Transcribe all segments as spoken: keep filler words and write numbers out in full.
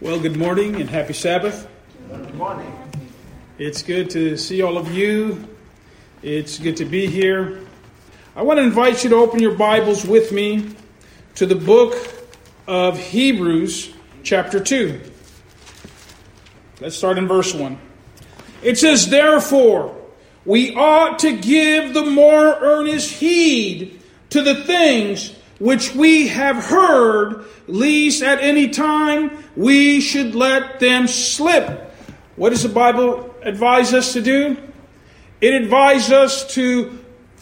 Well, good morning and happy Sabbath. Good morning. It's good to see all of you. It's good to be here. I want to invite you to open your Bibles with me to the book of Hebrews, chapter two. Let's start in verse one. It says, "Therefore, we ought to give the more earnest heed to the things which we have heard, lest at any time we should let them slip." What does the Bible advise us to do? It advises us to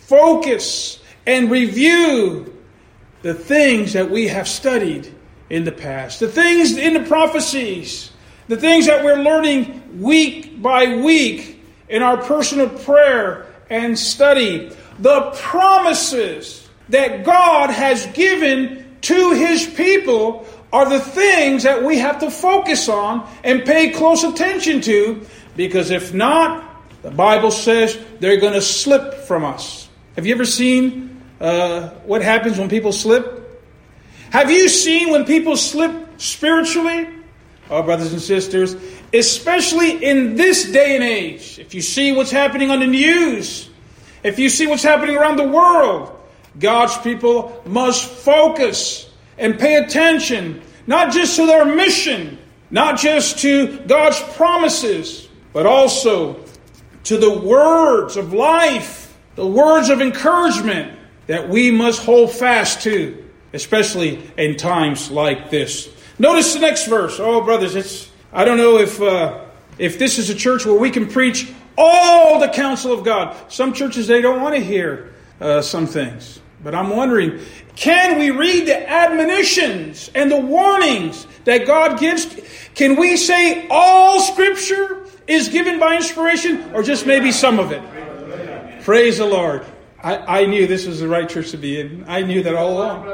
focus and review the things that we have studied in the past, the things in the prophecies, the things that we're learning week by week in our personal prayer and study, the promises that God has given to His people are the things that we have to focus on and pay close attention to, because if not, the Bible says they're going to slip from us. Have you ever seen uh, what happens when people slip? Have you seen when people slip spiritually? Oh, brothers and sisters, especially in this day and age, if you see what's happening on the news, if you see what's happening around the world, God's people must focus and pay attention, not just to their mission, not just to God's promises, but also to the words of life, the words of encouragement that we must hold fast to, especially in times like this. Notice the next verse. Oh, brothers, it's I don't know if uh, if this is a church where we can preach all the counsel of God. Some churches, they don't want to hear uh, some things. But I'm wondering, can we read the admonitions and the warnings that God gives? Can we say all Scripture is given by inspiration, or just maybe some of it? Praise the Lord. I, I knew this was the right church to be in. I knew that all along.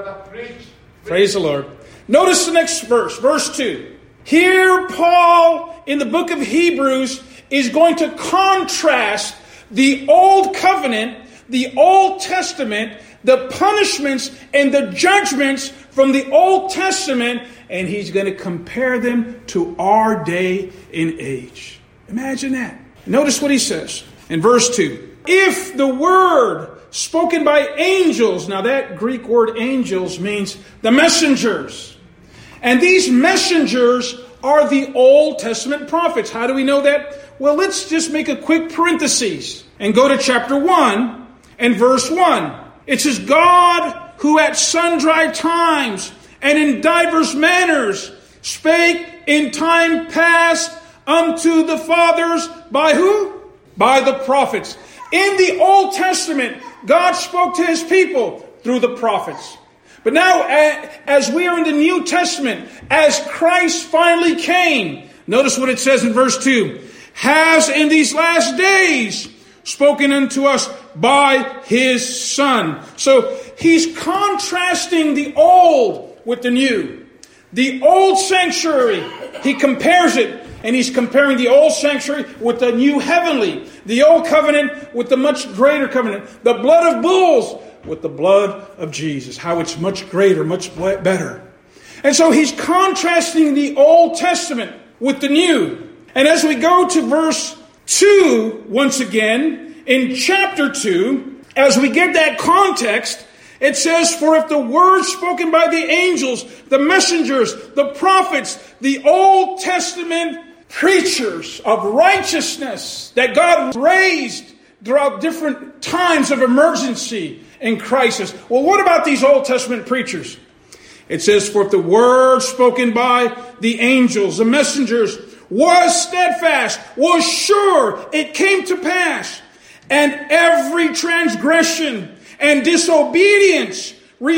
Praise the Lord. Notice the next verse, verse two. Here Paul, in the book of Hebrews, is going to contrast the Old Covenant, the Old Testament, the punishments and the judgments from the Old Testament, and he's going to compare them to our day and age. Imagine that. Notice what he says in verse two. If the word spoken by angels, now that Greek word angels means the messengers. And these messengers are the Old Testament prophets. How do we know that? Well, let's just make a quick parenthesis and go to chapter one and verse one. It says, God, who at sundry times and in divers manners spake in time past unto the fathers by who? By the prophets. In the Old Testament, God spoke to His people through the prophets. But now, as we are in the New Testament, as Christ finally came, notice what it says in verse two. Has in these last days spoken unto us by His Son. So he's contrasting the old with the new. The old sanctuary, he compares it, and he's comparing the old sanctuary with the new heavenly. The old covenant with the much greater covenant. The blood of bulls with the blood of Jesus. How it's much greater, much better. And so he's contrasting the Old Testament with the new. And as we go to verse two, once again, in chapter two, as we get that context, it says, for if the words spoken by the angels, the messengers, the prophets, the Old Testament preachers of righteousness that God raised throughout different times of emergency and crisis. Well, what about these Old Testament preachers? It says, for if the word spoken by the angels, the messengers, was steadfast, was sure, it came to pass, and every transgression and disobedience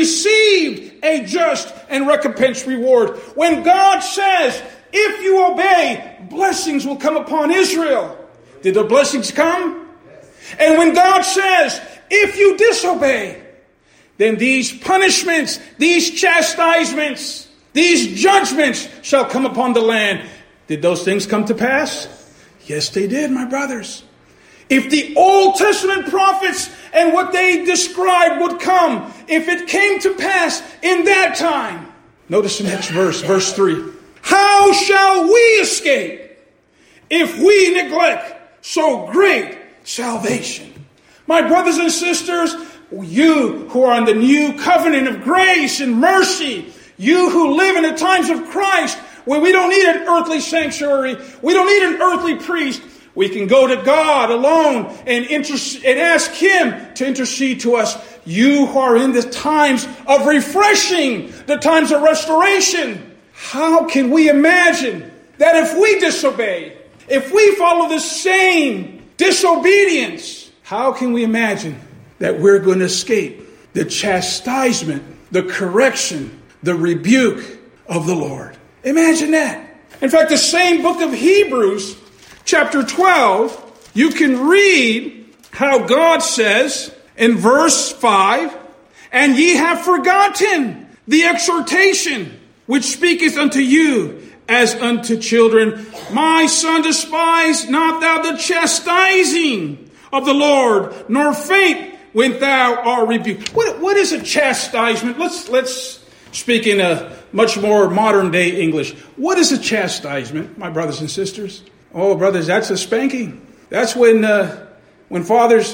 received a just and recompense reward. When God says, if you obey, blessings will come upon Israel. Did the blessings come? And when God says, if you disobey, then these punishments, these chastisements, these judgments shall come upon the land. Did those things come to pass? Yes, they did, my brothers. If the Old Testament prophets and what they described would come, if it came to pass in that time. Notice the next verse, verse three. How shall we escape if we neglect so great salvation? My brothers and sisters, you who are in the new covenant of grace and mercy, you who live in the times of Christ, where we don't need an earthly sanctuary, we don't need an earthly priest, we can go to God alone and, intercede, and ask Him to intercede to us. You who are in the times of refreshing, the times of restoration, how can we imagine that if we disobey, if we follow the same disobedience, how can we imagine that we're going to escape the chastisement, the correction, the rebuke of the Lord? Imagine that. In fact, the same book of Hebrews, chapter twelve, you can read how God says in verse five, and ye have forgotten the exhortation which speaketh unto you as unto children. My son, despise not thou the chastising of the Lord, nor faint when thou art rebuked. What, what is a chastisement? Let's, let's speak in a much more modern day English. What is a chastisement, my brothers and sisters? Oh, brothers, that's a spanking. That's when, uh, when fathers,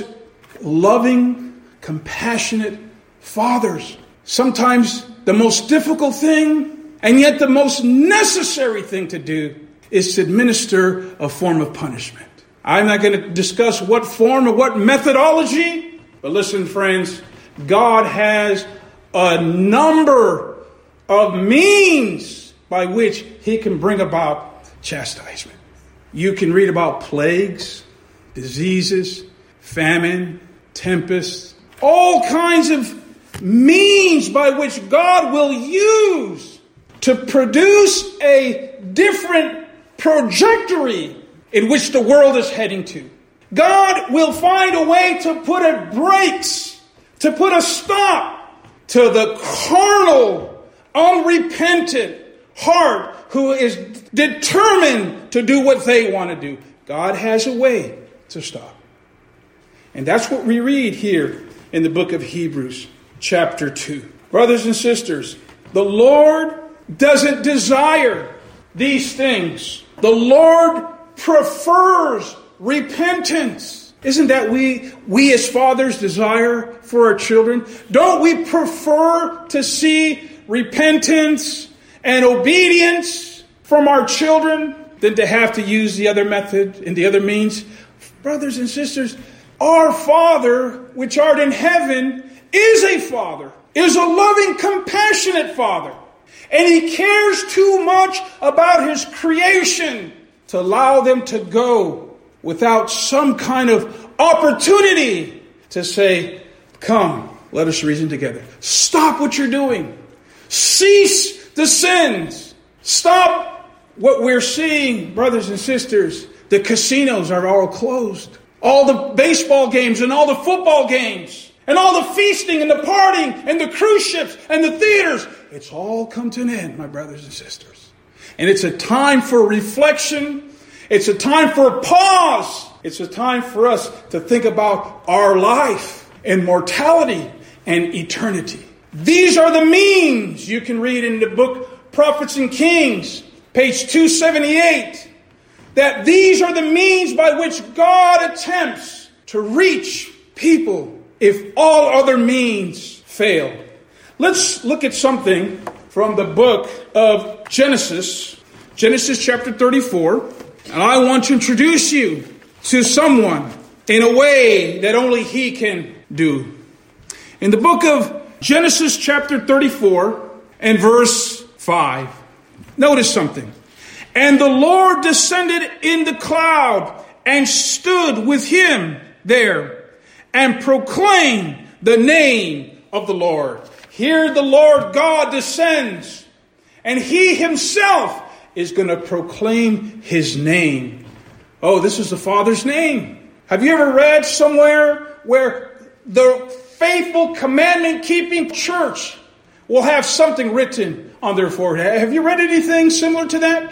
loving, compassionate fathers, sometimes the most difficult thing and yet the most necessary thing to do is to administer a form of punishment. I'm not going to discuss what form or what methodology, but listen, friends, God has a number of means by which He can bring about chastisement. You can read about plagues, diseases, famine, tempests, all kinds of means by which God will use to produce a different trajectory in which the world is heading to. God will find a way to put a brakes, to put a stop to the carnal, unrepentant heart who is determined to do what they want to do. God has a way to stop. And that's what we read here in the book of Hebrews, chapter two. Brothers and sisters, the Lord doesn't desire these things. The Lord prefers repentance. Isn't that we, we as fathers desire for our children? Don't we prefer to see repentance and obedience from our children than to have to use the other method and the other means? Brothers and sisters, our Father, which art in heaven, is a Father, is a loving, compassionate Father. And He cares too much about His creation to allow them to go without some kind of opportunity to say, come, let us reason together. Stop what you're doing. Cease the sins. Stop what we're seeing, brothers and sisters. The casinos are all closed. All the baseball games and all the football games and all the feasting and the partying and the cruise ships and the theaters. It's all come to an end, my brothers and sisters. And it's a time for reflection. It's a time for a pause. It's a time for us to think about our life and mortality and eternity. These are the means you can read in the book Prophets and Kings, page two seventy-eight, that these are the means by which God attempts to reach people if all other means fail. Let's look at something from the book of Genesis, Genesis chapter thirty-four. And I want to introduce you to someone in a way that only he can do. In the book of Genesis chapter thirty-four and verse five, notice something. And the Lord descended in the cloud and stood with him there and proclaimed the name of the Lord. Here the Lord God descends, and He Himself is going to proclaim His name. Oh, this is the Father's name. Have you ever read somewhere where the faithful commandment-keeping church will have something written on their forehead? Have you read anything similar to that?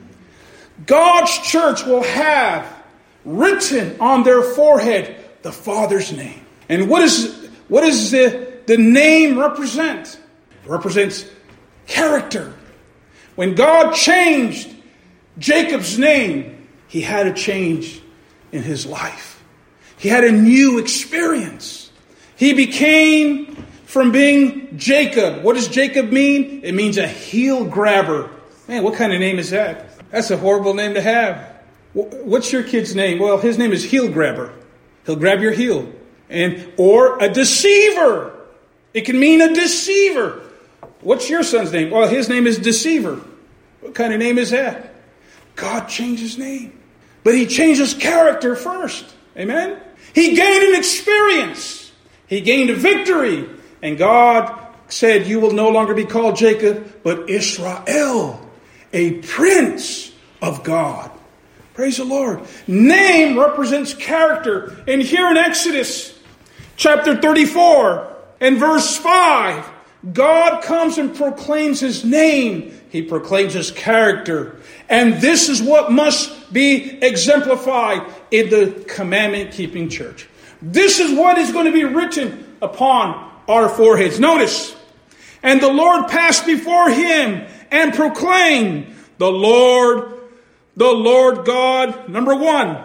God's church will have written on their forehead the Father's name. And what is what does the, the name represent? It represents character. When God changed Jacob's name, he had a change in his life. He had a new experience. He became from being Jacob. What does Jacob mean? It means a heel grabber. Man, what kind of name is that? That's a horrible name to have. What's your kid's name? Well, his name is heel grabber. He'll grab your heel. And or a deceiver. It can mean a deceiver. What's your son's name? Well, his name is Deceiver. What kind of name is that? God changed his name. But he changed his character first. Amen? He gained an experience. He gained a victory. And God said, you will no longer be called Jacob, but Israel, a prince of God. Praise the Lord. Name represents character. And here in Exodus chapter thirty-four and verse five, God comes and proclaims his name. He proclaims his character. And this is what must be exemplified in the commandment-keeping church. This is what is going to be written upon our foreheads. Notice, and the Lord passed before him and proclaimed, the Lord, the Lord God, number one,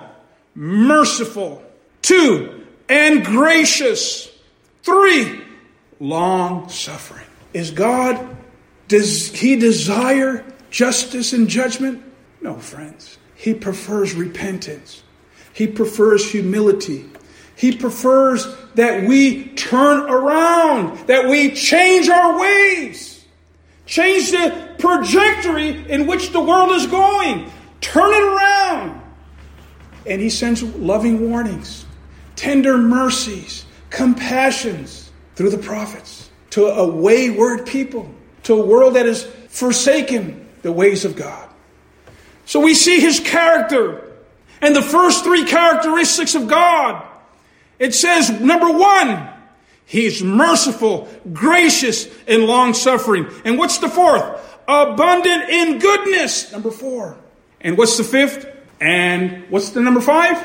merciful. Two, and gracious. Three, long-suffering. Is God, does he desire justice and judgment? No, friends. He prefers repentance. He prefers humility. He prefers that we turn around, that we change our ways, change the trajectory in which the world is going, turn it around. And he sends loving warnings, tender mercies, compassions through the prophets to a wayward people, to a world that has forsaken the ways of God. So we see his character and the first three characteristics of God. It says, number one, he's merciful, gracious, and long-suffering. And what's the fourth? Abundant in goodness. Number four. And what's the fifth? And what's the number five?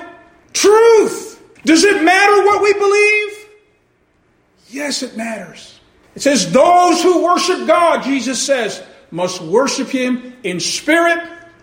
Truth. Does it matter what we believe? Yes, it matters. It says, those who worship God, Jesus says, must worship him in spirit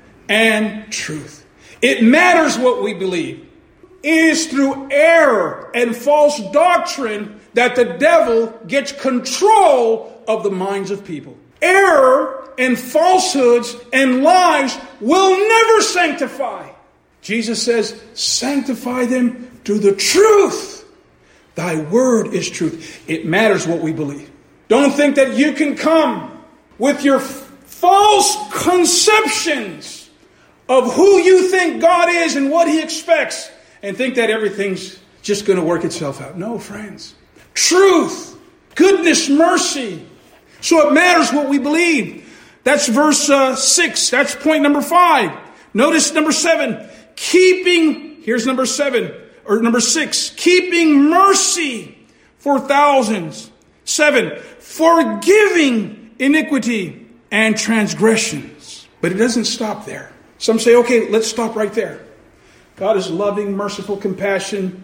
and truth. It matters what we believe. It is through error and false doctrine that the devil gets control of the minds of people. Error and falsehoods and lies will never sanctify. Jesus says, sanctify them through the truth. Thy word is truth. It matters what we believe. Don't think that you can come with your false conceptions of who you think God is and what he expects and think that everything's just going to work itself out. No, friends. Truth, goodness, mercy. So it matters what we believe. That's verse uh, six. That's point number five. Notice number seven. Keeping, here's number seven, or number six. Keeping mercy for thousands. Seven. Forgiving iniquity and transgressions. But it doesn't stop there. Some say, okay, let's stop right there. God is loving, merciful, compassion.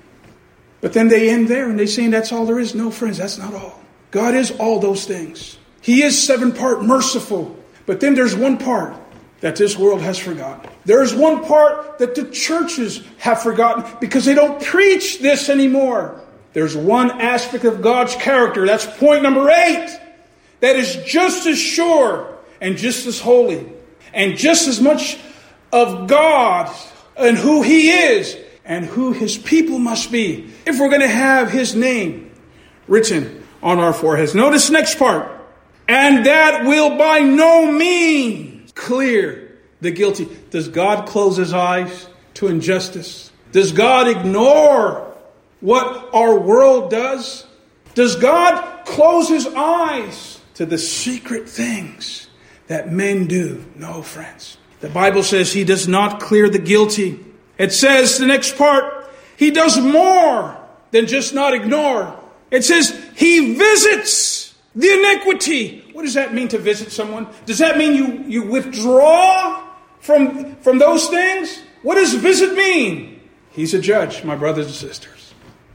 But then they end there and they say that's all there is. No, friends, that's not all. God is all those things. He is seven part merciful. But then there's one part that this world has forgotten. There's one part that the churches have forgotten because they don't preach this anymore. There's one aspect of God's character. That's point number eight. That is just as sure and just as holy and just as much of God and who he is and who his people must be if we're going to have his name written on our foreheads. Notice the next part. And that will by no means clear the guilty. Does God close his eyes to injustice? Does God ignore what our world does? Does God close his eyes to the secret things that men do? No, friends. The Bible says he does not clear the guilty. It says, the next part, he does more than just not ignore. It says he visits the iniquity. What does that mean to visit someone? Does that mean you, you withdraw from, from those things? What does visit mean? He's a judge, my brothers and sisters.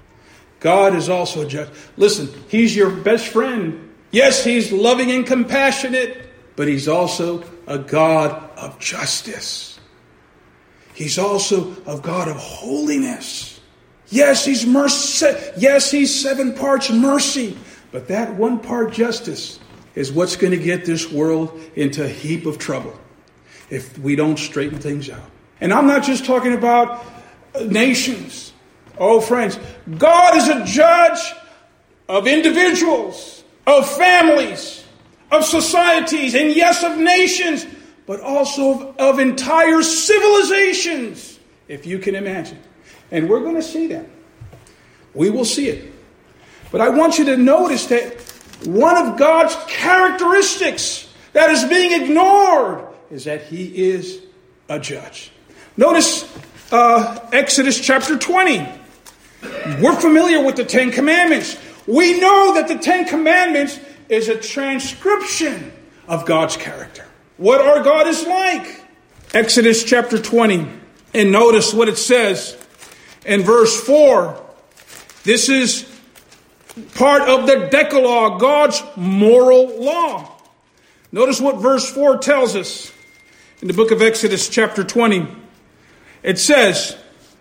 God is also a judge. Listen, he's your best friend. Yes, he's loving and compassionate. but he's also a God of justice. He's also a God of holiness. Yes, he's mercy. Yes, he's seven parts mercy. But that one part justice is what's going to get this world into a heap of trouble if we don't straighten things out. And I'm not just talking about nations. Oh, friends, God is a judge of individuals, of families, of societies, and yes, of nations, but also of, of entire civilizations, if you can imagine. And we're going to see that. We will see it. But I want you to notice that one of God's characteristics that is being ignored is that he is a judge. Notice uh, Exodus chapter twenty. We're familiar with the Ten Commandments. We know that the Ten Commandments is a transcription of God's character. What our God is like. Exodus chapter twenty. And notice what it says in verse four. This is part of the Decalogue, God's moral law. Notice what verse four tells us in the book of Exodus chapter twenty. It says,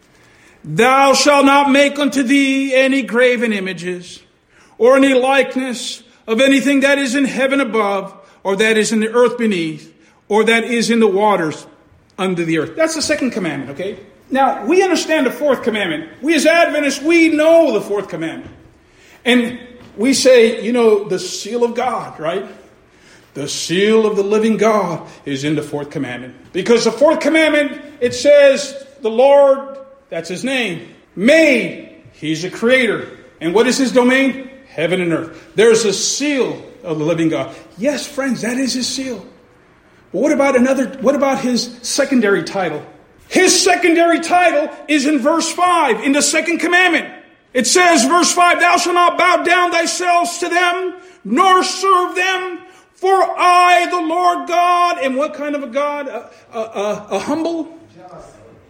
"Thou shalt not make unto thee any graven images, or any likeness of anything that is in heaven above, or that is in the earth beneath, or that is in the waters under the earth." That's the second commandment, okay? Now, we understand the fourth commandment. We as Adventists, we know the fourth commandment. And we say, you know, the seal of God, right? The seal of the living God is in the fourth commandment. Because the fourth commandment, it says, the Lord, that's his name, made. He's a creator. And what is his domain? Heaven and earth. There's a seal of the living God. Yes, friends, that is his seal. But what about another, what about his secondary title? His secondary title is in verse five, in the second commandment. It says, verse five, "Thou shalt not bow down thyself to them, nor serve them, for I, the Lord God," and what kind of a God? A, a, a, a humble? Jealous.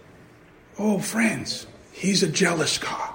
Oh, friends, he's a jealous God.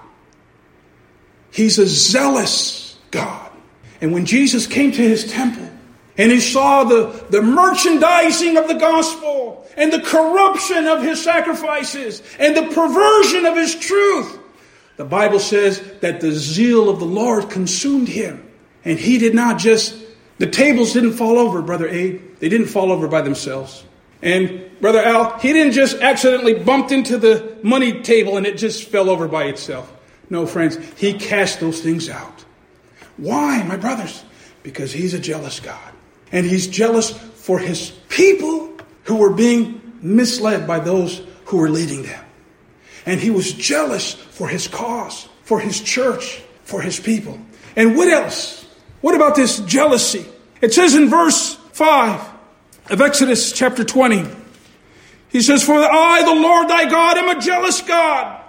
He's a zealous God. And when Jesus came to his temple, and he saw the, the merchandising of the gospel, and the corruption of his sacrifices, and the perversion of his truth, the Bible says that the zeal of the Lord consumed him. And he did not just, the tables didn't fall over, Brother Abe. They didn't fall over by themselves. And Brother Al, he didn't just accidentally bump into the money table and it just fell over by itself. No, friends, he cast those things out. Why, my brothers? Because he's a jealous God. And he's jealous for his people who were being misled by those who were leading them. And he was jealous for his cause, for his church, for his people. And what else? What about this jealousy? It says in verse five of Exodus chapter twenty, he says, "For I, the Lord thy God, am a jealous God,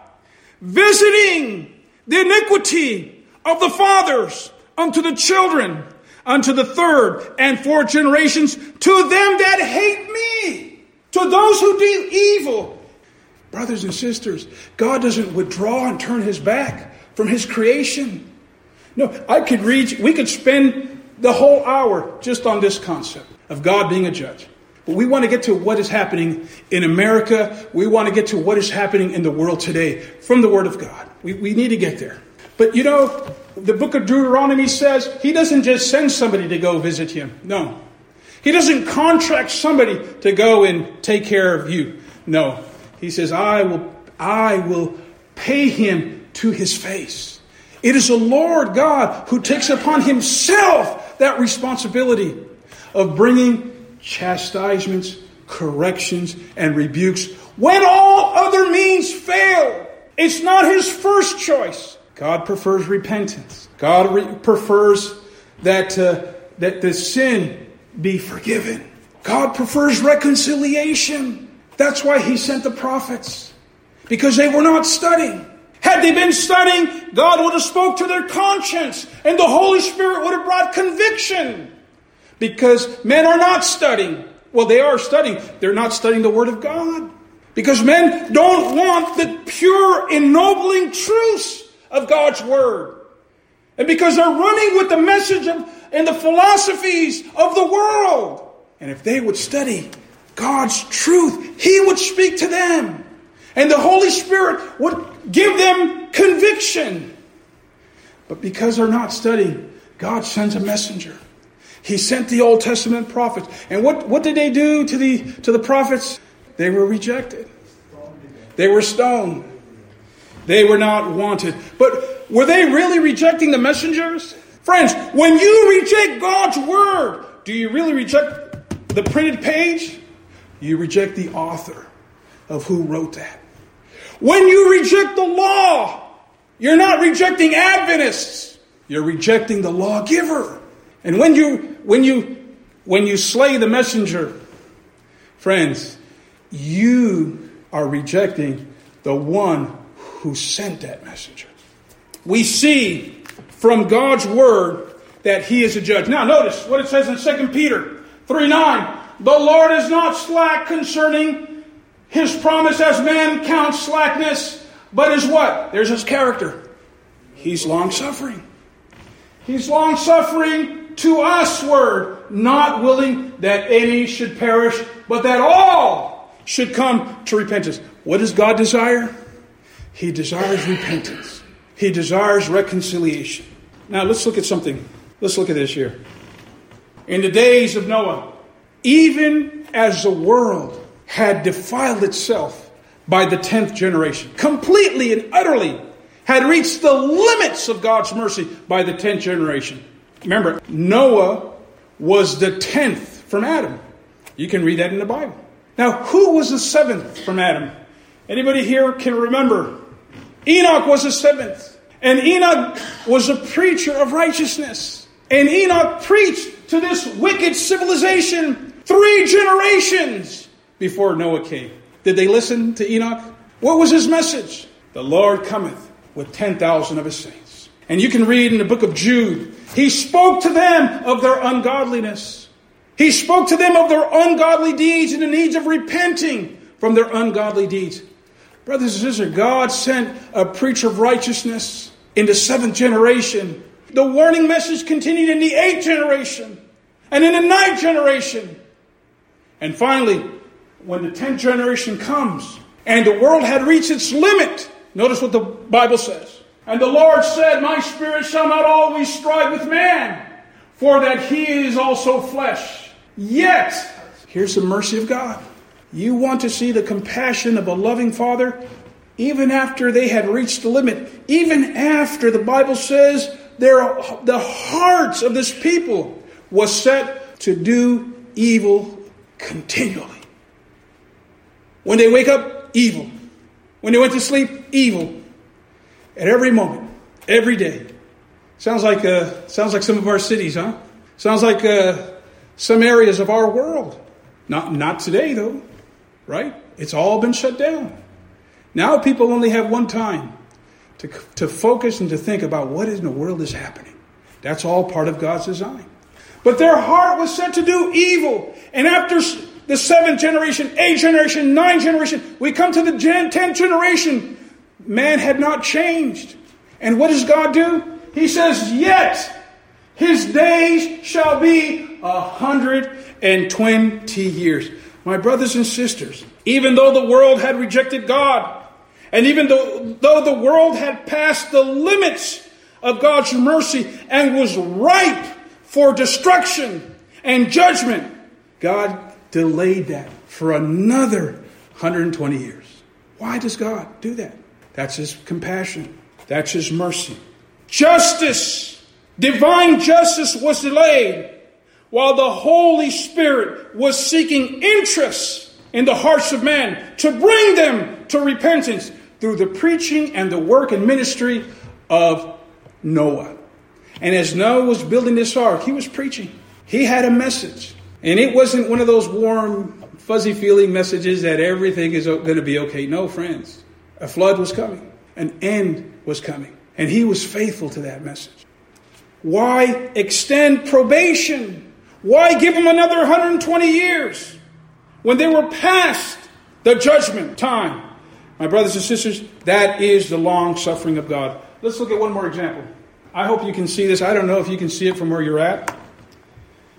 visiting the iniquity of the fathers unto the children, unto the third and fourth generations, to them that hate me," to those who do evil. Brothers and sisters, God doesn't withdraw and turn his back from his creation. No, I could read, we could spend the whole hour just on this concept of God being a judge. But we want to get to what is happening in America. We want to get to what is happening in the world today from the Word of God. We, we need to get there. But you know, the book of Deuteronomy says he doesn't just send somebody to go visit him. No. He doesn't contract somebody to go and take care of you. No. He says, I will, I will pay him to his face. It is the Lord God who takes upon himself that responsibility of bringing chastisements, corrections, and rebukes when all other means fail. It's not his first choice. God prefers repentance. God re- prefers that, uh, that the sin be forgiven. God prefers reconciliation. That's why he sent the prophets. Because they were not studying. Had they been studying, God would have spoke to their conscience. And the Holy Spirit would have brought conviction. Because men are not studying. Well, they are studying. They're not studying the Word of God. Because men don't want the pure, ennobling truths of God's Word. And because they're running with the message of, and the philosophies of the world. And if they would study God's truth, He would speak to them. And the Holy Spirit would give them conviction. But because they're not studying, God sends a messenger. He sent the Old Testament prophets. And what, what did they do to the, to the prophets? They were rejected. They were stoned. They were not wanted. But were they really rejecting the messengers? Friends, when you reject God's word, do you really reject the printed page? You reject the author of who wrote that. When you reject the law, you're not rejecting Adventists. You're rejecting the lawgiver. And when you when you when you slay the messenger, friends, you are rejecting the one who sent that messenger. We see from God's word that He is a judge. Now notice what it says in Second Peter three nine. The Lord is not slack concerning His promise, as man counts slackness, but is what? There's His character. He's long-suffering. He's long-suffering to us, word, not willing that any should perish, but that all should come to repentance. What does God desire? He desires repentance. He desires reconciliation. Now let's look at something. Let's look at this here. In the days of Noah, even as the world had defiled itself by the tenth generation, completely and utterly had reached the limits of God's mercy by the tenth generation. Remember, Noah was the tenth from Adam. You can read that in the Bible. Now, who was the seventh from Adam? Anybody here can remember? Enoch was the seventh. And Enoch was a preacher of righteousness. And Enoch preached to this wicked civilization three generations before Noah came. Did they listen to Enoch? What was his message? The Lord cometh with ten thousand of His saints. And you can read in the book of Jude, He spoke to them of their ungodliness. He spoke to them of their ungodly deeds and the needs of repenting from their ungodly deeds. Brothers and sisters, God sent a preacher of righteousness in the seventh generation. The warning message continued in the eighth generation and in the ninth generation. And finally, when the tenth generation comes and the world had reached its limit, notice what the Bible says. And the Lord said, my spirit shall not always strive with man, for that he is also flesh. Yet, here's the mercy of God. You want to see the compassion of a loving Father? Even after they had reached the limit, even after the Bible says their, the hearts of this people was set to do evil continually. When they wake up, evil. When they went to sleep, evil. At every moment, every day. Sounds like uh, sounds like some of our cities, huh? Sounds like uh, some areas of our world. Not not today, though, right? It's all been shut down. Now people only have one time to to focus and to think about what in the world is happening. That's all part of God's design. But their heart was set to do evil. And after the seventh generation, eighth generation, ninth generation, we come to the tenth generation. Man had not changed. And what does God do? He says, yet his days shall be a hundred and twenty years. My brothers and sisters, even though the world had rejected God, and even though, though the world had passed the limits of God's mercy and was ripe for destruction and judgment, God delayed that for another one hundred twenty years. Why does God do that? That's His compassion. That's His mercy. Justice, divine justice was delayed while the Holy Spirit was seeking interest in the hearts of man to bring them to repentance through the preaching and the work and ministry of Noah. And as Noah was building this ark, he was preaching. He had a message. And it wasn't one of those warm, fuzzy feeling messages that everything is going to be okay. No, friends. A flood was coming. An end was coming. And he was faithful to that message. Why extend probation? Why give them another one hundred twenty years when they were past the judgment time? My brothers and sisters, that is the long suffering of God. Let's look at one more example. I hope you can see this. I don't know if you can see it from where you're at.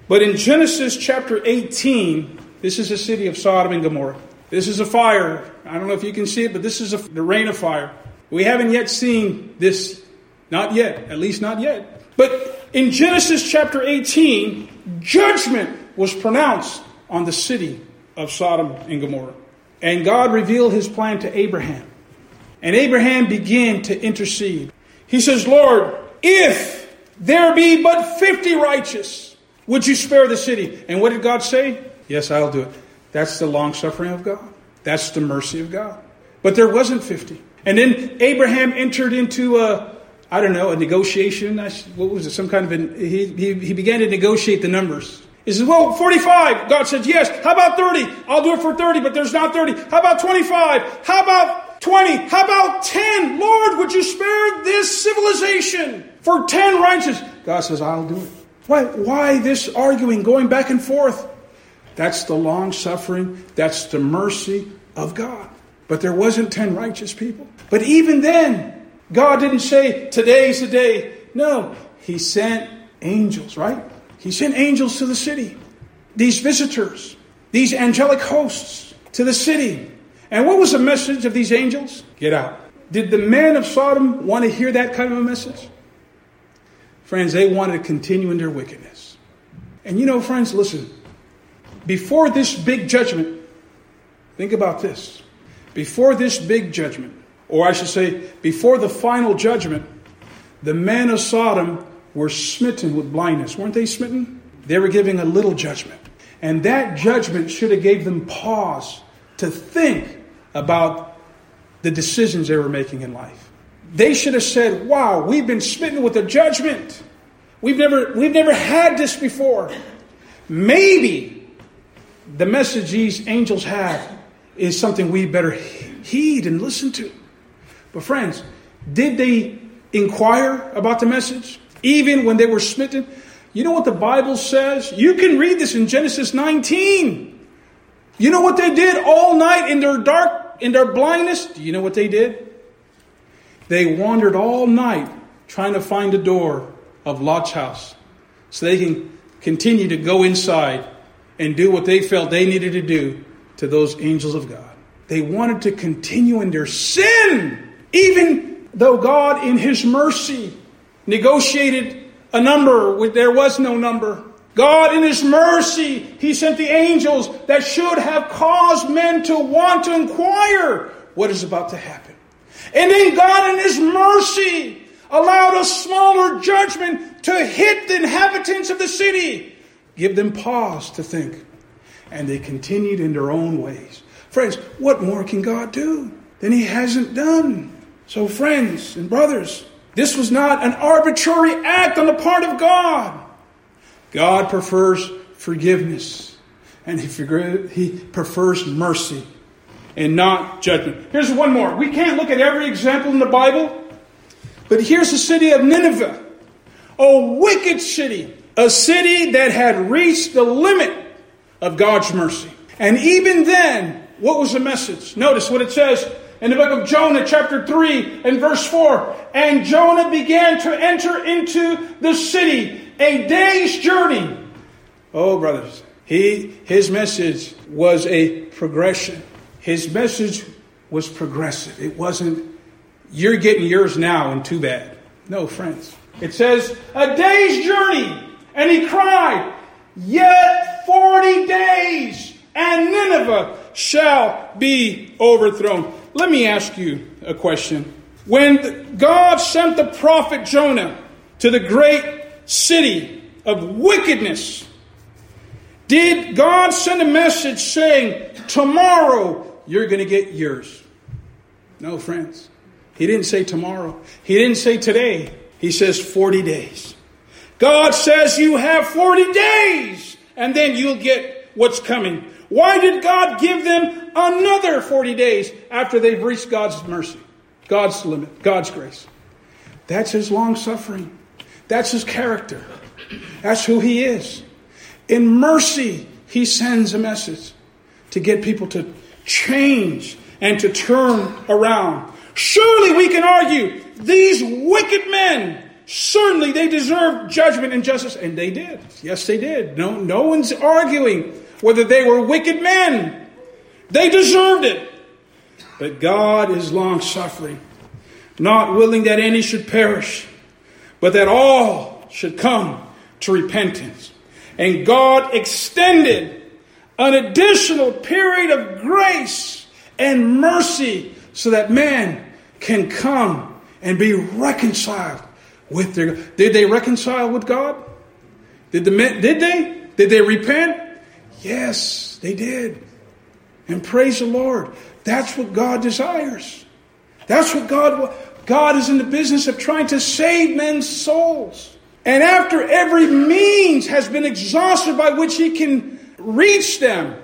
But in Genesis chapter eighteen, this is the city of Sodom and Gomorrah. This is a fire. I don't know if you can see it, but this is a, the rain of fire. We haven't yet seen this. Not yet. At least not yet. But in Genesis chapter eighteen, judgment was pronounced on the city of Sodom and Gomorrah. And God revealed his plan to Abraham. And Abraham began to intercede. He says, Lord, if there be but fifty righteous, would you spare the city? And what did God say? Yes, I'll do it. That's the long suffering of God. That's the mercy of God. But there wasn't fifty. And then Abraham entered into a, I don't know, a negotiation. What was it? Some kind of, an, he, he, he began to negotiate the numbers. He says, well, forty-five. God said, yes. How about thirty? I'll do it for thirty, but there's not thirty. How about twenty-five? How about twenty? How about ten? Lord, would you spare this civilization for ten righteous? God says, I'll do it. Why, why this arguing, going back and forth? That's the long suffering. That's the mercy of God. But there wasn't ten righteous people. But even then, God didn't say, today's the day. No, he sent angels, right? He sent angels to the city. These visitors, these angelic hosts to the city. And what was the message of these angels? Get out. Did the men of Sodom want to hear that kind of a message? Friends, they wanted to continue in their wickedness. And you know, friends, listen. Before this big judgment, think about this. Before this big judgment, or I should say, before the final judgment, the men of Sodom were smitten with blindness. Weren't they smitten? They were giving a little judgment. And that judgment should have gave them pause to think about the decisions they were making in life. They should have said, wow, we've been smitten with a judgment. We've never, we've never had this before. Maybe the message these angels have is something we better heed and listen to. But friends, did they inquire about the message? Even when they were smitten? You know what the Bible says? You can read this in Genesis nineteen. You know what they did all night in their dark, in their blindness? Do you know what they did? They wandered all night trying to find the door of Lot's house so they can continue to go inside and do what they felt they needed to do to those angels of God. They wanted to continue in their sin, even though God in his mercy negotiated a number where there was no number. God in his mercy, he sent the angels that should have caused men to want to inquire what is about to happen. And then God in his mercy allowed a smaller judgment to hit the inhabitants of the city. Give them pause to think. And they continued in their own ways. Friends, what more can God do than he hasn't done? So friends and brothers, this was not an arbitrary act on the part of God. God prefers forgiveness. And he, forg- he prefers mercy and not judgment. Here's one more. We can't look at every example in the Bible. But here's the city of Nineveh. A wicked city. A city that had reached the limit of God's mercy. And even then, what was the message? Notice what it says in the book of Jonah, chapter three and verse four. And Jonah began to enter into the city, a day's journey. Oh, brothers, he his message was a progression. His message was progressive. It wasn't, you're getting yours now and too bad. No, friends. It says, a day's journey. And he cried, yet forty days, and Nineveh shall be overthrown. Let me ask you a question. When God sent the prophet Jonah to the great city of wickedness, did God send a message saying, tomorrow you're going to get yours? No, friends. He didn't say tomorrow. He didn't say today. He says forty days. God says you have forty days and then you'll get what's coming. Why did God give them another forty days after they've reached God's mercy, God's limit, God's grace? That's his long suffering. That's his character. That's who he is. In mercy, he sends a message to get people to change and to turn around. Surely we can argue these wicked men certainly they deserved judgment and justice. And they did. Yes, they did. No, no one's arguing whether they were wicked men. They deserved it. But God is long-suffering, not willing that any should perish, but that all should come to repentance. And God extended an additional period of grace and mercy so that man can come and be reconciled with their God. Did they reconcile with God? Did the men, did they? Did they repent? Yes, they did. And praise the Lord. That's what God desires. That's what God God is in the business of trying to save men's souls. And after every means has been exhausted by which he can reach them,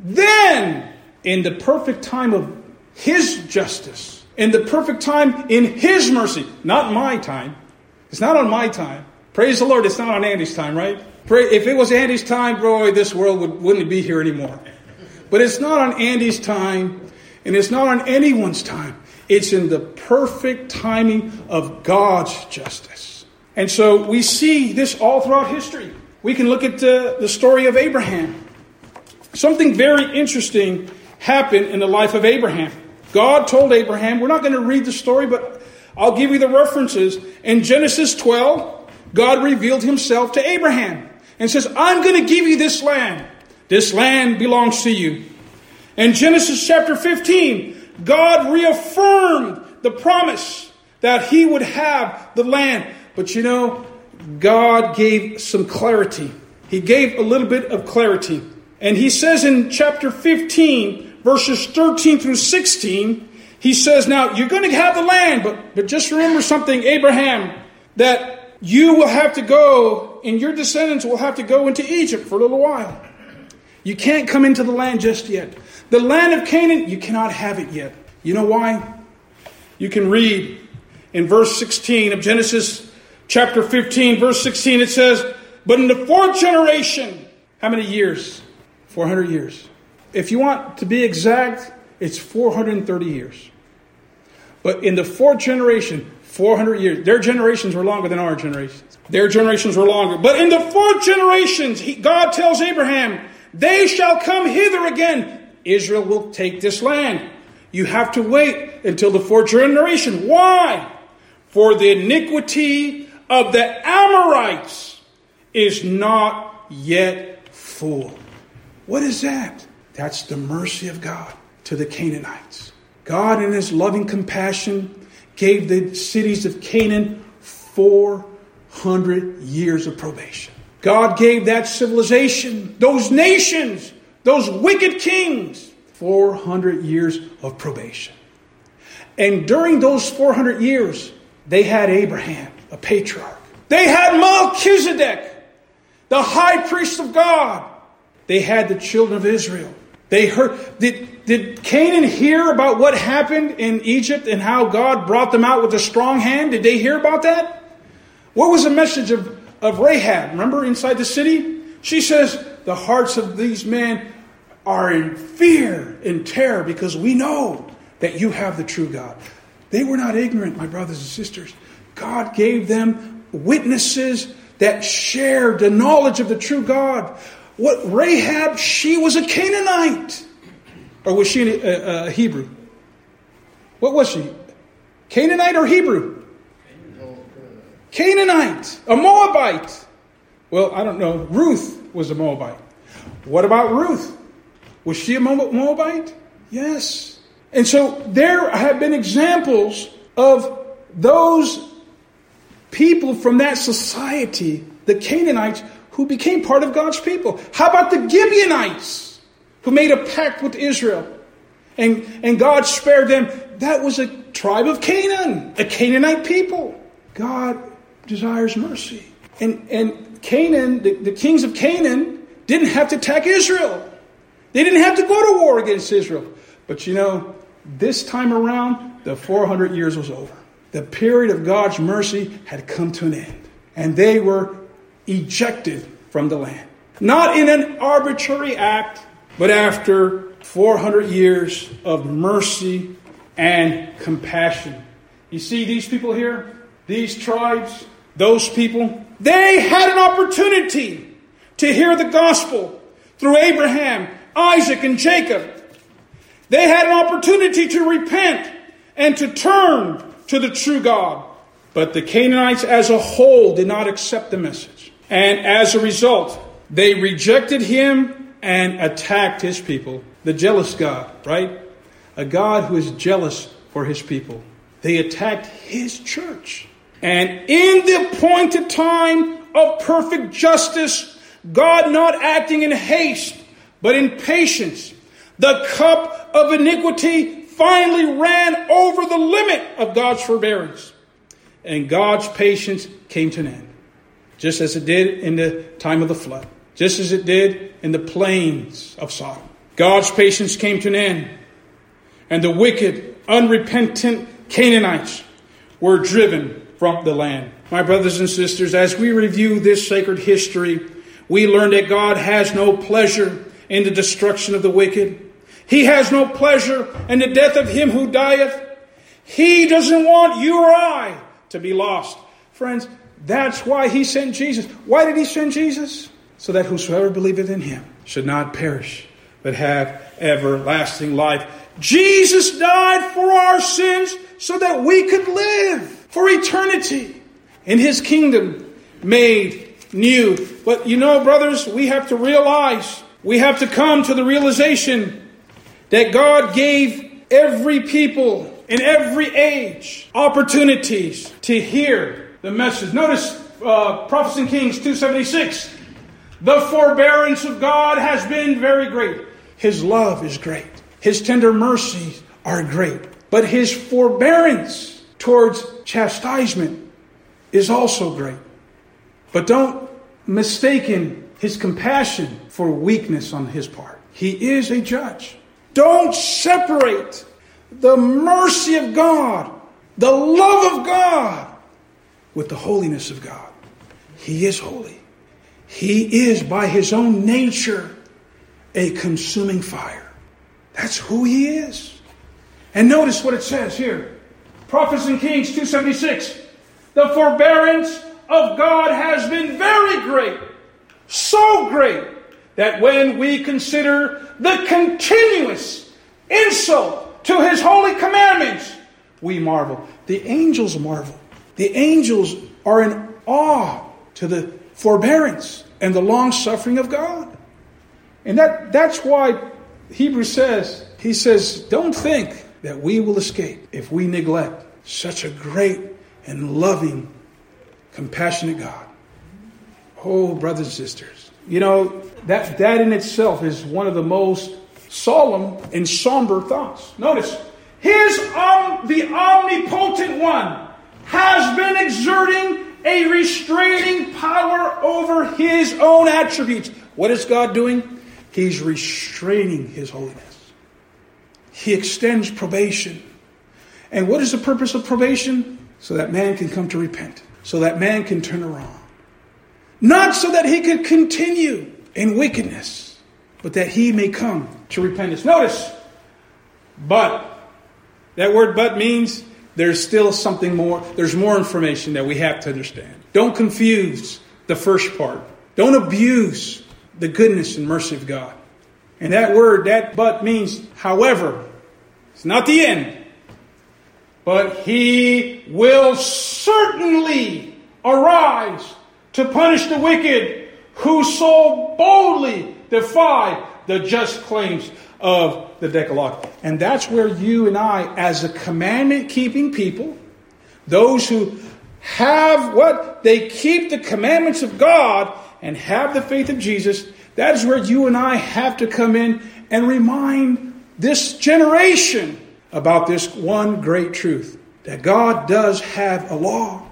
then in the perfect time of his justice, in the perfect time in his mercy, not my time. It's not on my time. Praise the Lord, it's not on Andy's time, right? Pray, if it was Andy's time, boy, this world would, wouldn't be here anymore. But it's not on Andy's time, and it's not on anyone's time. It's in the perfect timing of God's justice. And so we see this all throughout history. We can look at the, the story of Abraham. Something very interesting happened in the life of Abraham. God told Abraham, we're not going to read the story, but I'll give you the references. In Genesis twelve, God revealed himself to Abraham and says, I'm going to give you this land. This land belongs to you. In Genesis chapter fifteen, God reaffirmed the promise that he would have the land. But you know, God gave some clarity. He gave a little bit of clarity. And he says in chapter fifteen, verses thirteen through sixteen, he says, now you're going to have the land, but, but just remember something, Abraham, that you will have to go, and your descendants will have to go into Egypt for a little while. You can't come into the land just yet. The land of Canaan, you cannot have it yet. You know why? You can read in verse sixteen of Genesis chapter fifteen, verse sixteen, it says, but in the fourth generation, how many years? four hundred years. If you want to be exact, it's four hundred thirty years. But in the fourth generation, four hundred years. Their generations were longer than our generations. Their generations were longer. But in the fourth generations, he, God tells Abraham, they shall come hither again. Israel will take this land. You have to wait until the fourth generation. Why? For the iniquity of the Amorites is not yet full. What is that? That's the mercy of God to the Canaanites. God in his loving compassion gave the cities of Canaan four hundred years of probation. God gave that civilization, those nations, those wicked kings, four hundred years of probation. And during those four hundred years, they had Abraham, a patriarch. They had Melchizedek, the high priest of God. They had the children of Israel. They heard, did, did Canaan hear about what happened in Egypt and how God brought them out with a strong hand? Did they hear about that? What was the message of, of Rahab? Remember inside the city? She says, the hearts of these men are in fear and terror because we know that you have the true God. They were not ignorant, my brothers and sisters. God gave them witnesses that shared the knowledge of the true God. What Rahab, she was a Canaanite. Or was she a, a Hebrew? What was she? Canaanite or Hebrew? Canaanite. A Moabite. Well, I don't know. Ruth was a Moabite. What about Ruth? Was she a Moabite? Yes. And so there have been examples of those people from that society, the Canaanites, who became part of God's people. How about the Gibeonites, who made a pact with Israel, and, and God spared them? That was a tribe of Canaan, a Canaanite people. God desires mercy. And, and Canaan, the, the kings of Canaan, didn't have to attack Israel. They didn't have to go to war against Israel. But you know, this time around, the four hundred years was over. The period of God's mercy had come to an end. And they were ejected from the land. Not in an arbitrary act, but after four hundred years of mercy and compassion. You see these people here? These tribes? those people, they had an opportunity to hear the gospel through Abraham, Isaac, and Jacob. They had an opportunity to repent and to turn to the true God. But the Canaanites as a whole did not accept the message. And as a result, they rejected him and attacked his people. The jealous God, right? A God who is jealous for his people. They attacked his church. And in the appointed time of perfect justice, God not acting in haste, but in patience, the cup of iniquity finally ran over the limit of God's forbearance. And God's patience came to an end. Just as it did in the time of the flood. Just as it did in the plains of Sodom. God's patience came to an end. And the wicked, unrepentant Canaanites were driven from the land. My brothers and sisters, as we review this sacred history, we learn that God has no pleasure in the destruction of the wicked. He has no pleasure in the death of him who dieth. He doesn't want you or I to be lost. Friends, that's why he sent Jesus. Why did he send Jesus? So that whosoever believeth in him should not perish, but have everlasting life. Jesus died for our sins so that we could live for eternity in his kingdom made new. But you know, brothers, we have to realize, we have to come to the realization that God gave every people in every age opportunities to hear the message. Notice uh, Prophets and Kings two seventy-six. The forbearance of God has been very great. His love is great. His tender mercies are great. But his forbearance towards chastisement is also great. But don't mistaken his compassion for weakness on his part. He is a judge. Don't separate the mercy of God, the love of God, with the holiness of God. He is holy. He is, by his own nature, a consuming fire. That's who he is. And notice what it says here. Prophets and Kings two seventy-six. The forbearance of God has been very great. So great that when we consider the continuous insult to his holy commandments, we marvel. The angels marvel. The angels are in awe to the forbearance and the long suffering of God. And that, that's why Hebrews says, he says, don't think that we will escape if we neglect such a great and loving, compassionate God. Oh, brothers and sisters, you know, that, that in itself is one of the most solemn and somber thoughts. Notice, his um, the omnipotent one has been exerting a restraining power over his own attributes. What is God doing? He's restraining his holiness. He extends probation. And what is the purpose of probation? So that man can come to repent. So that man can turn around. Not so that he could continue in wickedness, but that he may come to repentance. Notice, but. That word but means there's still something more. There's more information that we have to understand. Don't confuse the first part. Don't abuse the goodness and mercy of God. And that word, that but means, however, it's not the end. But he will certainly arise to punish the wicked who so boldly defy the just claims of the Decalogue. And that's where you and I, as a commandment-keeping people, those who have what? They keep the commandments of God and have the faith of Jesus. That is where you and I have to come in and remind this generation about this one great truth. That God does have a law.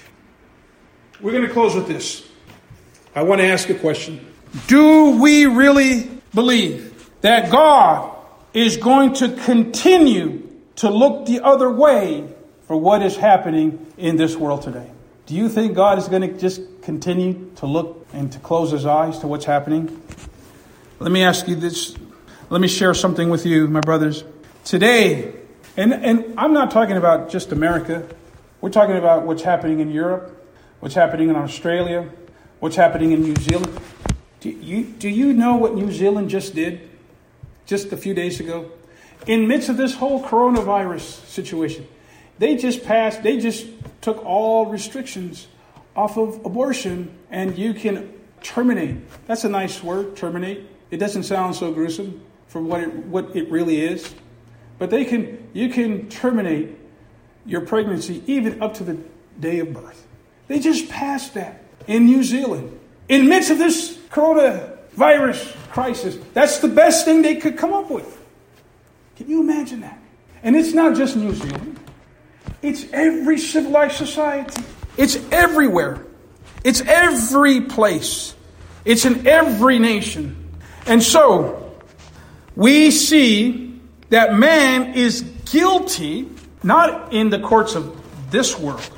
We're going to close with this. I want to ask a question. Do we really believe that God is going to continue to look the other way for what is happening in this world today? Do you think God is going to just continue to look and to close his eyes to what's happening? Let me ask you this. Let me share something with you, my brothers. Today, and, and I'm not talking about just America. We're talking about what's happening in Europe. what's happening in Australia, what's happening in New Zealand. Do you, do you know what New Zealand just did just a few days ago? In the midst of this whole coronavirus situation, they just passed, they just took all restrictions off of abortion, and you can terminate. That's a nice word, terminate. It doesn't sound so gruesome for what it, what it really is. But they can, you can terminate your pregnancy even up to the day of birth. They just passed that in New Zealand. In the midst of this coronavirus crisis, that's the best thing they could come up with. Can you imagine that? And it's not just New Zealand. It's every civilized society. It's everywhere. It's every place. It's in every nation. And so, we see that man is guilty, not in the courts of this world,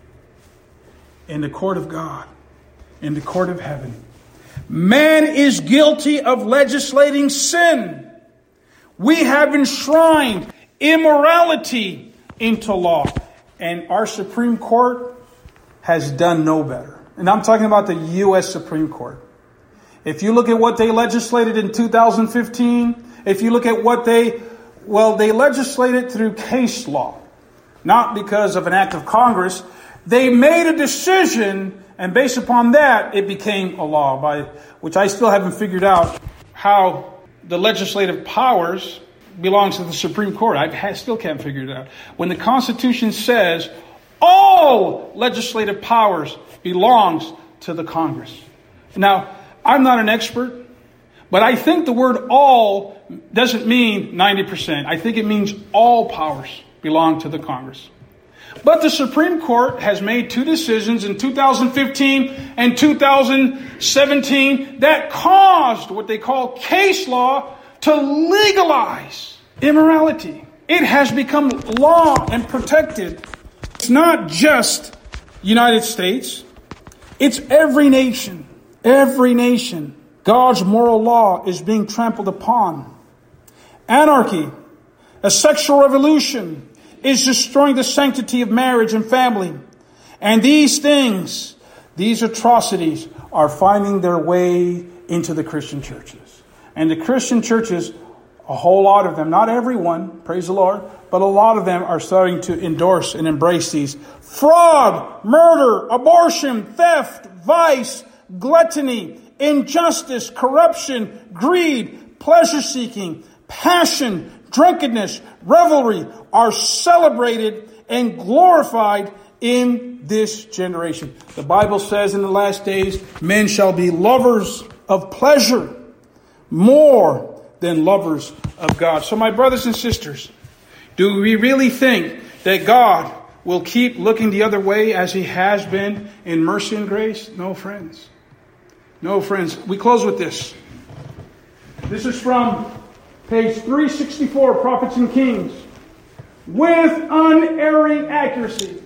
in the court of God, in the court of heaven. Man is guilty of legislating sin. We have enshrined immorality into law. And our Supreme Court has done no better. And I'm talking about the U S Supreme Court. If you look at what they legislated in two thousand fifteen, if you look at what they, well, they legislated through case law, not because of an act of Congress. They made a decision, and based upon that, it became a law, by which I still haven't figured out how the legislative powers belongs to the Supreme Court. I still can't figure it out. When the Constitution says all legislative powers belongs to the Congress. Now, I'm not an expert, but I think the word all doesn't mean ninety percent. I think it means all powers belong to the Congress. But the Supreme Court has made two decisions in two thousand fifteen and two thousand seventeen that caused what they call case law to legalize immorality. It has become law and protected. It's not just United States. It's every nation. Every nation. God's moral law is being trampled upon. Anarchy, a sexual revolution, is destroying the sanctity of marriage and family. And these things, these atrocities, are finding their way into the Christian churches. And the Christian churches, a whole lot of them, not everyone, praise the Lord, but a lot of them are starting to endorse and embrace these. Fraud, murder, abortion, theft, vice, gluttony, injustice, corruption, greed, pleasure-seeking, passion, drunkenness, revelry are celebrated and glorified in this generation. The Bible says in the last days, men shall be lovers of pleasure more than lovers of God. So my brothers and sisters, do we really think that God will keep looking the other way as he has been in mercy and grace? No, friends. No, friends. We close with this. This is from page three sixty-four, Prophets and Kings. With unerring accuracy,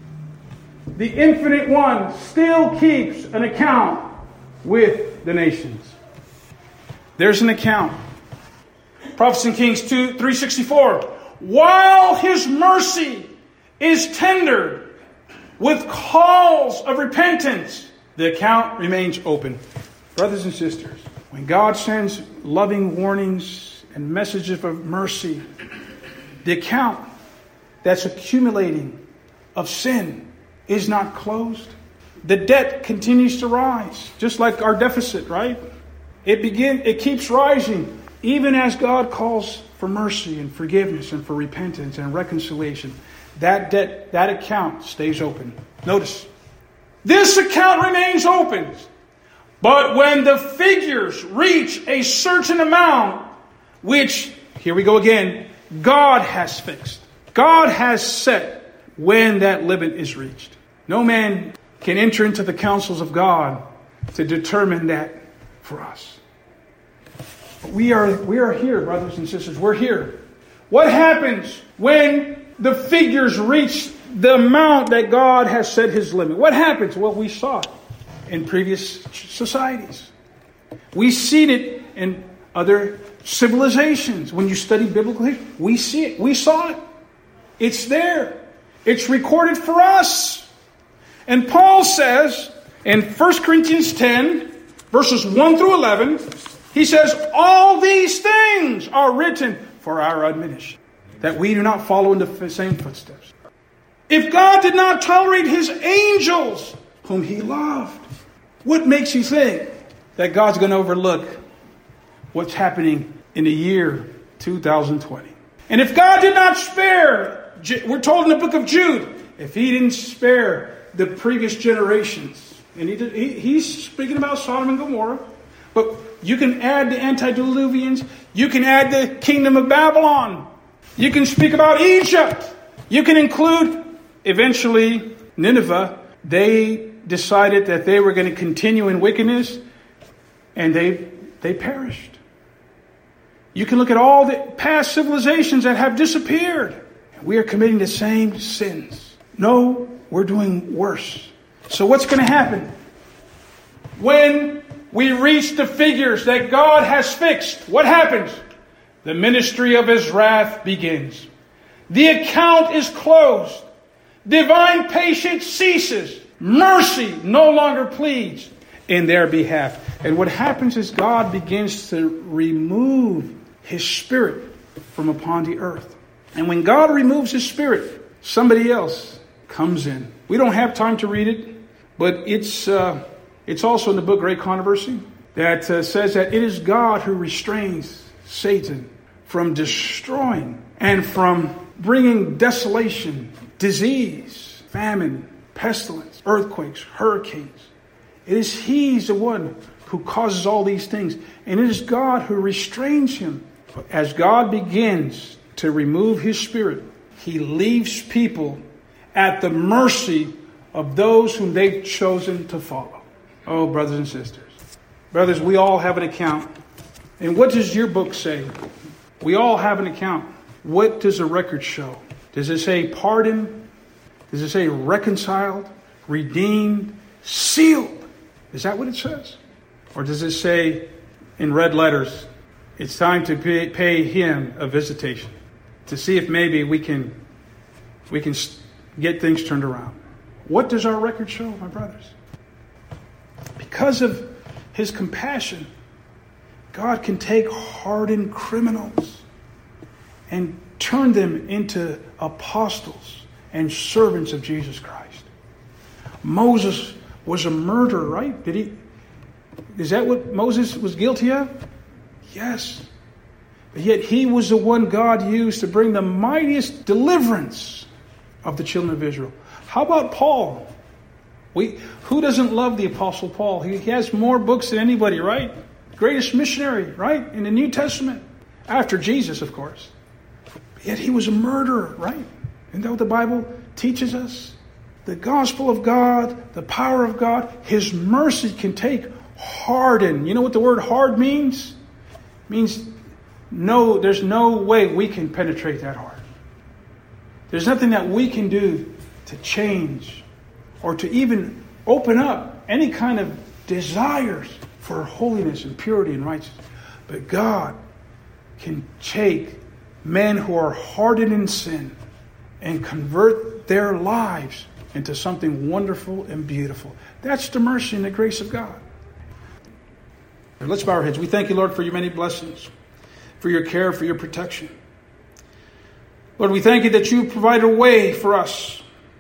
the Infinite One still keeps an account with the nations. There's an account. Prophets and Kings two, three sixty-four. While his mercy is tender with calls of repentance, the account remains open. Brothers and sisters, when God sends loving warnings and messages of mercy, the account that's accumulating of sin is not closed. The debt continues to rise, just like our deficit, right? It begin, it keeps rising, even as God calls for mercy and forgiveness and for repentance and reconciliation. That debt, that account stays open. Notice, this account remains open. But when the figures reach a certain amount, which, here we go again, God has fixed. God has set when that limit is reached. No man can enter into the counsels of God to determine that for us. But we are, we are here, brothers and sisters. We're here. What happens when the figures reach the amount that God has set his limit? What happens? Well, we saw it in previous societies. We've seen it in other civilizations. When you study biblical history, we see it. We saw it. It's there. It's recorded for us. And Paul says in First Corinthians ten, verses one through eleven, he says, all these things are written for our admonition, that we do not follow in the same footsteps. If God did not tolerate his angels, whom he loved, what makes you think that God's going to overlook what's happening in the year two thousand twenty? And if God did not spare, we're told in the book of Jude, if he didn't spare the previous generations, and he did, he, he's speaking about Sodom and Gomorrah, but you can add the antediluvians, you can add the kingdom of Babylon, you can speak about Egypt, you can include eventually Nineveh. They decided that they were going to continue in wickedness, and they they perished. You can look at all the past civilizations that have disappeared. We are committing the same sins. No, we're doing worse. So what's going to happen? When we reach the figures that God has fixed, what happens? The ministry of his wrath begins. The account is closed. Divine patience ceases. Mercy no longer pleads in their behalf. And what happens is God begins to remove his spirit from upon the earth. And when God removes his spirit, somebody else comes in. We don't have time to read it, but it's uh, it's also in the book Great Controversy that uh, says that it is God who restrains Satan from destroying and from bringing desolation, disease, famine, pestilence, earthquakes, hurricanes. It is he's the one who causes all these things. And it is God who restrains him. But as God begins to remove his spirit, he leaves people at the mercy of those whom they've chosen to follow. Oh, brothers and sisters. Brothers, we all have an account. And what does your book say? We all have an account. What does the record show? Does it say pardon? Does it say reconciled, redeemed, sealed? Is that what it says? Or does it say in red letters, it's time to pay, pay him a visitation to see if maybe we can we can get things turned around? What does our record show, my brothers? Because of his compassion, God can take hardened criminals and turn them into apostles and servants of Jesus Christ. Moses was a murderer, right? Did he? Is that what Moses was guilty of? Yes. But yet he was the one God used to bring the mightiest deliverance of the children of Israel. How about Paul? We who doesn't love the Apostle Paul? He, he has more books than anybody, right? Greatest missionary, right? In the New Testament. After Jesus, of course. But yet he was a murderer, right? Isn't that what the Bible teaches us? The gospel of God, the power of God, his mercy can take harden. You know what the word hard means? It means no, there's no way we can penetrate that heart. There's nothing that we can do to change or to even open up any kind of desires for holiness and purity and righteousness. But God can take men who are hardened in sin and convert their lives into something wonderful and beautiful. That's the mercy and the grace of God. Let's bow our heads. We thank you, Lord, for your many blessings, for your care, for your protection. Lord, we thank you that you provide a way for us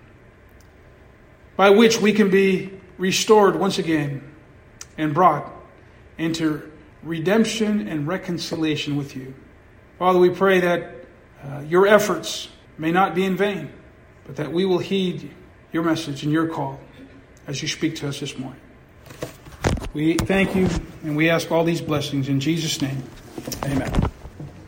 by which we can be restored once again and brought into redemption and reconciliation with you. Father, we pray that uh, your efforts may not be in vain, but that we will heed your message and your call as you speak to us this morning. We thank you and we ask all these blessings in Jesus' name. Amen.